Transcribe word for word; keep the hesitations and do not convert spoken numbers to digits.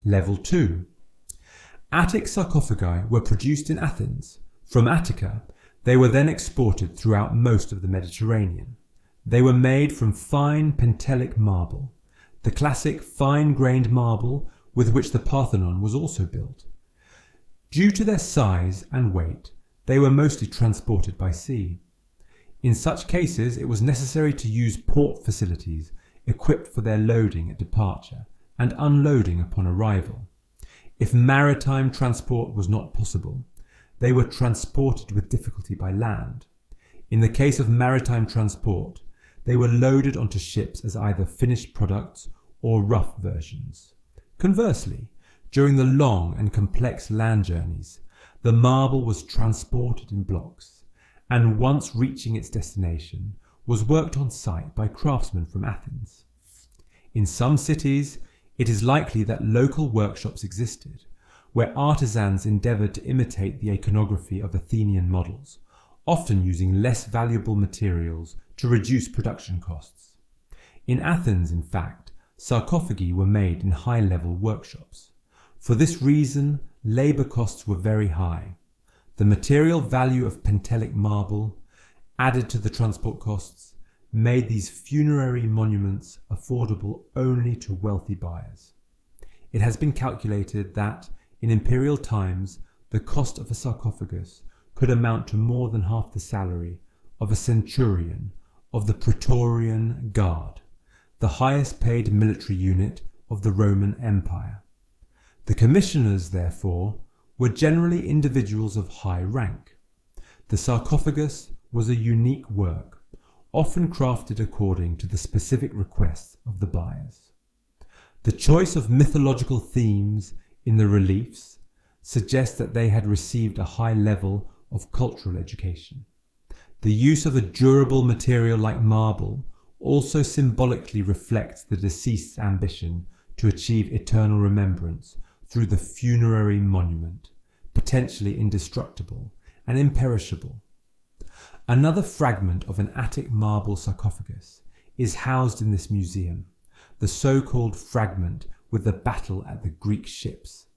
Level two. Attic sarcophagi were produced in Athens. From Attica, they were then exported throughout most of the Mediterranean. They were made from fine Pentelic marble, the classic fine-grained marble with which the Parthenon was also built. Due to their size and weight, they were mostly transported by sea. In such cases, it was necessary to use port facilities equipped for their loading at departure and unloading upon arrival. If maritime transport was not possible, they were transported with difficulty by land. In the case of maritime transport, they were loaded onto ships as either finished products or rough versions. Conversely, during the long and complex land journeys, the marble was transported in blocks, and once reaching its destination, was worked on site by craftsmen from Athens. In some cities, it is likely that local workshops existed, where artisans endeavoured to imitate the iconography of Athenian models, often using less valuable materials to reduce production costs. In Athens, in fact, sarcophagi were made in high-level workshops. For this reason, labour costs were very high. The material value of Pentelic marble, added to the transport costs, made these funerary monuments affordable only to wealthy buyers. It has been calculated that, in imperial times, the cost of a sarcophagus could amount to more than half the salary of a centurion of the Praetorian Guard, the highest paid military unit of the Roman Empire. The commissioners, therefore, were generally individuals of high rank. The sarcophagus was a unique work, often crafted according to the specific requests of the buyers. The choice of mythological themes in the reliefs suggests that they had received a high level of cultural education. The use of a durable material like marble also symbolically reflects the deceased's ambition to achieve eternal remembrance through the funerary monument, potentially indestructible and imperishable. Another fragment of an Attic marble sarcophagus is housed in this museum, the so-called fragment with the battle at the Greek ships.